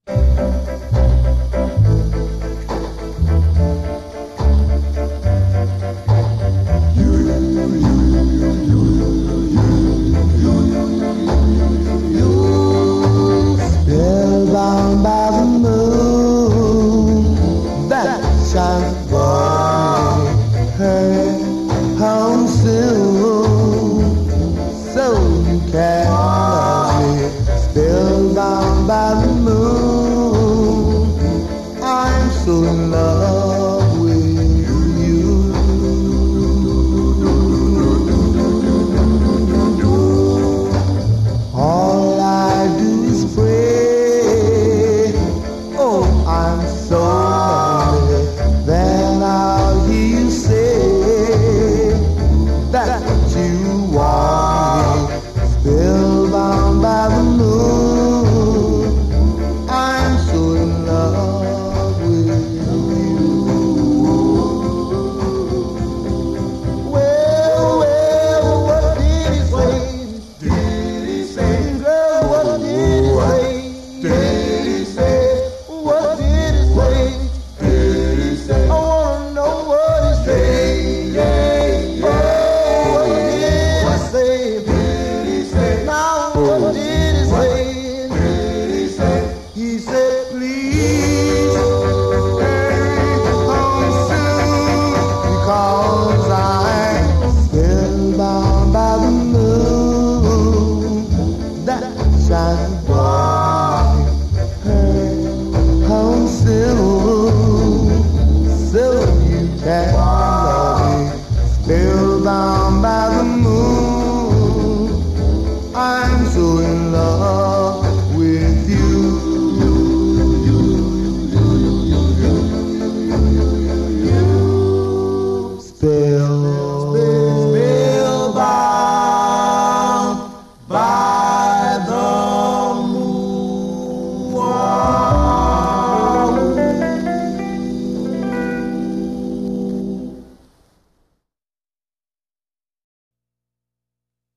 Spellbound by the moon that shines bright. Hurry home soon so you can love me. Spellbound by the moon, I'm so in love with you. All I do is pray. Oh, I'm so lonely. Then I'll hear you say that you want me. Spellbound by the moon, I'm so in love with you. Well, well, what did he say? Did he say? Girl, what did he say? Did he say? What did he say? Did he say? I wanna know what he said. Oh, what did he say? Did he say? Now what did he say? Did he say? He said, please hurry home soon because I'm spellbound by the moon that shines bright.